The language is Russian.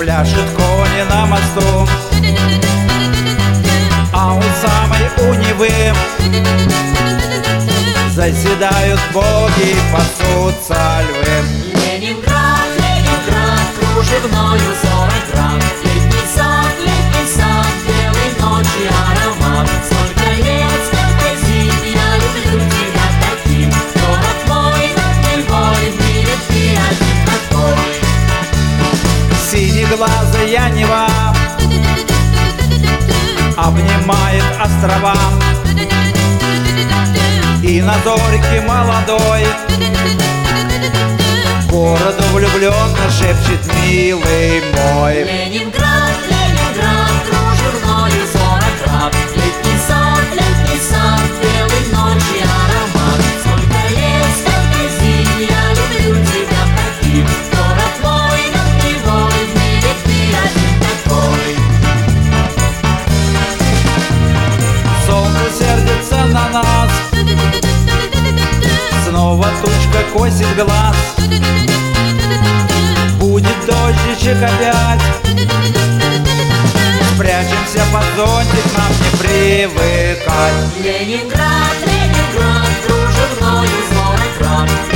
Пляшет кони на мосту, а у самой у Невы заседают боги, пасутся львы. Ленинград, Ленинград, кружевною 40 грамм. Летний сад, белой ночи аромат. Сколько лет, сколько зим, я люблю тебя таким. Город мой, над Невой, в мире ты один такой. Синеглазая Нева обнимает острова, и на зорьке молодой городу влюбленно шепчет: милый мой. Ленинград, Ленинград, кружевною 40 грамм. Летний сад, белой ночи аромат. Сколько лет, сколько зим, я люблю тебя таким. Город мой, над Невой, в мире ты один такой. Солнце сердится на нас, снова тучка косит глаз. Будет дождичек опять, спрячемся под зонтик, нам не привыкать. Ленинград, Ленинград, кружевною 40 грамм.